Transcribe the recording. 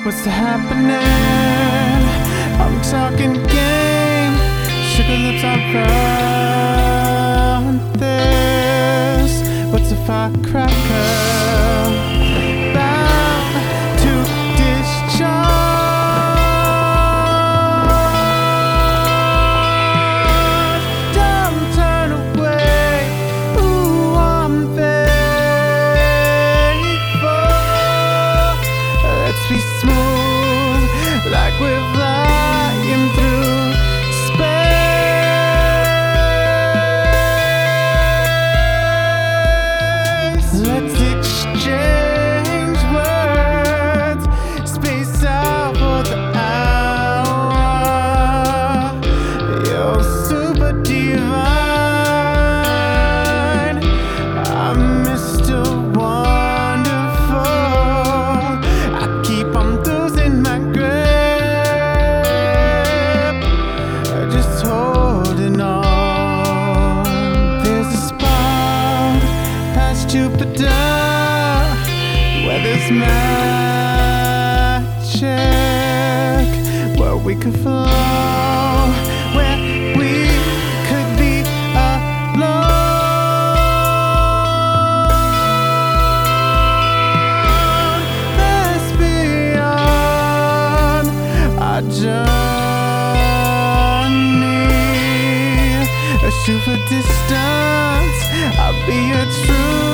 What's happening? I'm talking game. Sugar lips, I run this. What's a firecracker? Bound to discharge. Don't turn away. Ooh, I'm faithful. Let's be smooth, like we're flying through space. Let's exchange words, space out for the hour. You're super divine. I'm Mr. Wonderful. I keep on losing my grip, just holding on. There's a spot past Jupiter where there's magic, where we could flow, where we could be alone. That's beyond our journey. Let's shoot for distance. I'll be a true